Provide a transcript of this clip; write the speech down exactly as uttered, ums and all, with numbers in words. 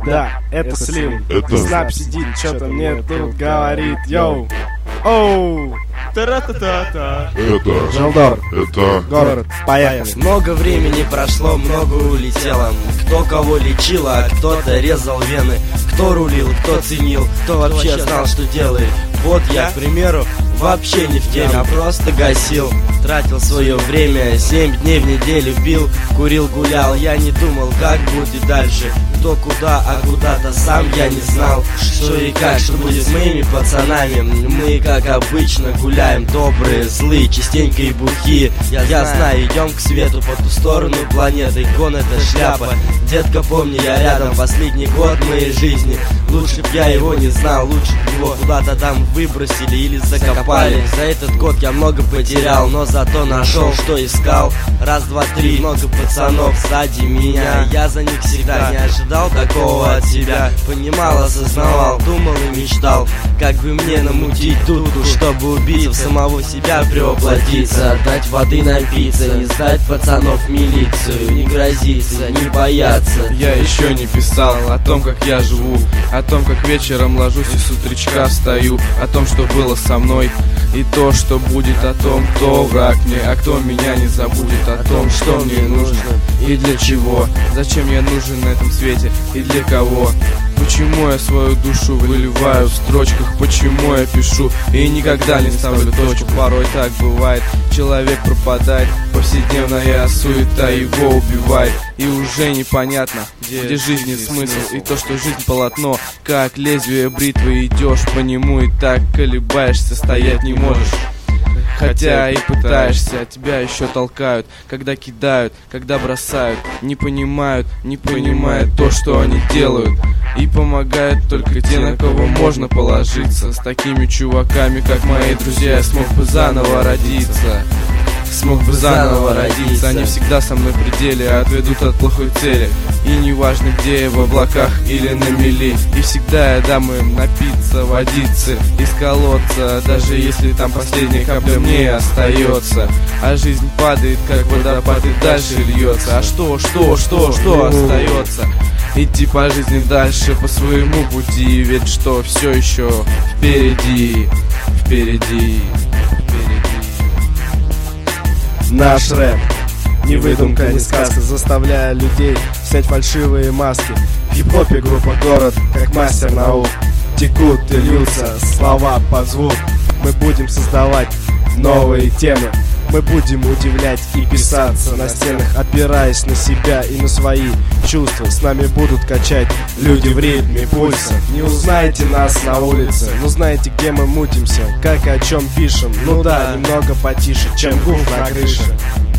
Да, это Слим. Это Снап сидит, что-то мне тут говорит. Йоу, оу, та-ра-та-та-та. Это Желдор, Это город, поехали. Много времени прошло, много улетело. Кто кого лечил, а кто-то резал вены. Кто рулил, кто ценил, кто вообще знал, что делает. Вот я, к примеру, вообще не в теме, а просто гасил. Тратил свое время, семь дней в неделю пил, курил, гулял. Я не думал, как будет дальше, кто куда, а куда-то сам я не знал. Что и как, что будет с моими пацанами. Мы, как обычно, гуляем, добрые, злые, частенько и бухие. Я, я знаю, идем к свету по ту сторону планеты. Гон — это шляпа. Детка, помни, я рядом, последний год моей жизни. Лучше б я его не знал, лучше б его куда-то там выбросили или закопали. За этот год я много потерял, но зато нашел, что искал. Раз, два, три, много пацанов сзади меня. Я за них всегда не ожидал такого от себя. Понимал, осознавал, думал и мечтал, как бы мне намутить дудку, чтобы убить в самого себя, превоплотиться. Отдать воды напиться, не сдать пацанов в милицию, не грозиться, не бояться. Я еще не писал о том, как я живу, о том, как вечером ложусь и с утречка встаю, о том, что было со мной и то, что будет, о том, кто враг мне, а кто меня не забудет, о том, что мне нужно и для чего, зачем я нужен на этом свете и для кого. Почему я свою душу выливаю в строчках, почему я пишу и никогда не ставлю точку. Порой так бывает, человек пропадает, повседневная суета его убивает. И уже непонятно, где, где жизни смысл, и то, что жизнь полотно, как лезвие бритвы, идешь по нему и так колебаешься, стоять не можешь. Хотя и пытаешься, а тебя еще толкают, когда кидают, когда бросают, не понимают, не понимают то, что они делают. И помогают только те, на кого можно положиться. С такими чуваками, как мои друзья, я смог бы заново родиться. Смог бы заново родиться. Они всегда со мной в пределе, отведут от плохой цели. И неважно, где я, в облаках или на мели. И всегда я дам им напиться водицы из колодца, даже если там последняя капля мне остается. А жизнь падает, как водопад, и дальше льется. А что, что, что, что остается? Идти по жизни дальше, по своему пути. Ведь что все еще впереди, впереди, впереди. Наш рэп, не выдумка, не сказка, заставляя людей снять фальшивые маски. В хип-хопе группа «Город», как мастер наук, текут и льются слова под звук. Мы будем создавать новые темы, мы будем удивлять и писаться на стенах, опираясь на себя и на свои чувства. С нами будут качать люди в ритме пульса. Не узнаете нас на улице, но знаете, где мы мутимся, как и о чем пишем. Ну да, немного потише, чем гуф на крыше.